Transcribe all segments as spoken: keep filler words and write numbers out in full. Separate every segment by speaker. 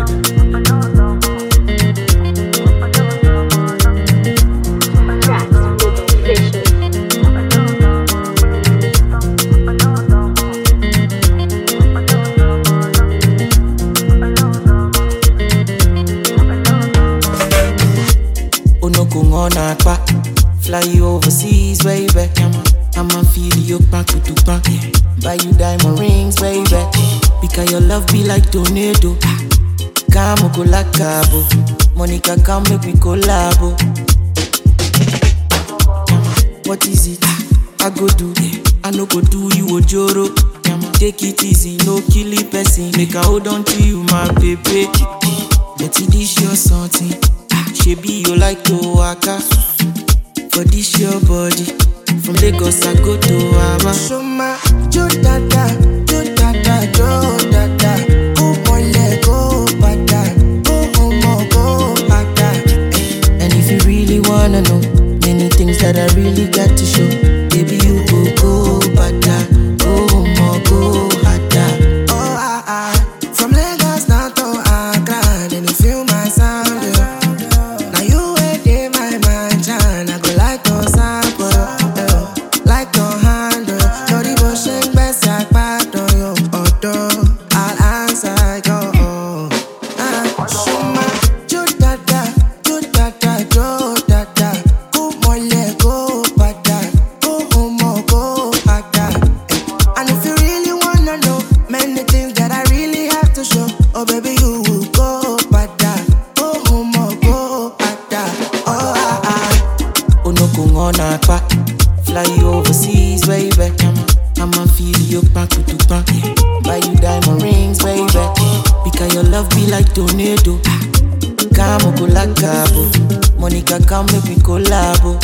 Speaker 1: Fly you overseas, baby. I'ma feel you back to back. Buy you diamond rings, baby. Because your love be like tornado. Come go like cabo. Monica, come make me collabo. What is it? I go do. I no go do you ojoro. Take it easy, no kill it person. Make I hold on to you, my baby. Let it dish your something. She be you like to waka. For this your body. From Lagos I go to Aba.
Speaker 2: Shoma, jo dada, jo dada, jo dada. Go mole, go bada, go homo, go bada.
Speaker 1: And if you really wanna know many things that I really got to show, baby you go go bada, go homo, go hada.
Speaker 2: Oh ah ah, from Lagos down to Accra, and you feel my sound. Yeah. Now you ain't in my mind, John. I go like to sample, yeah. Like to handle. No devotion, best I part on your auto. I'll answer your oh. Ah, Shoma, jo dada, jo dada, jo dada. Go mole, go bada, go homo, go hada. And if you really wanna know many things that I really have to show, oh baby you will go bada, go homo, go hada. Oh ah ah.
Speaker 1: Onokungona kwa. Fly you overseas, baby. I'ma feel you back to back. Buy you diamond rings, baby. Because your love be like tornado. Come go like cabo. Monica, come make me collabo.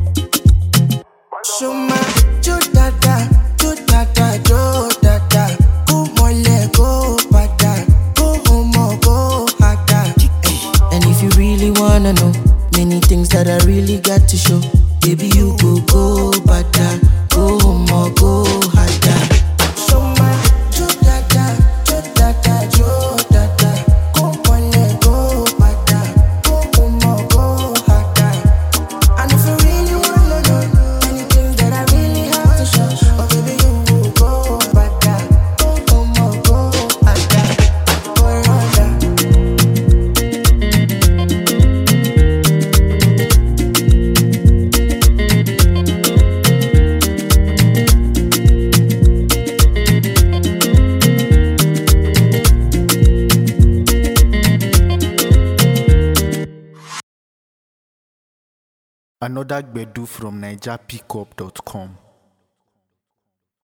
Speaker 2: Shoma, jo dada, jo dada, jo dada. Go mole, go bada, go homo, go hada.
Speaker 1: And if you really wanna know many things that I really got to show, baby you go go bada, go homo, go hada.
Speaker 2: Shoma, jo dada, jo dada, jo dada. Go mole, go bada, go homo, go hada. And if you really wanna know many things that I really have to show, oh baby you will go bada, go homo, go hada. Go hada.
Speaker 3: Another Gbedu from Niger Pickup dot com.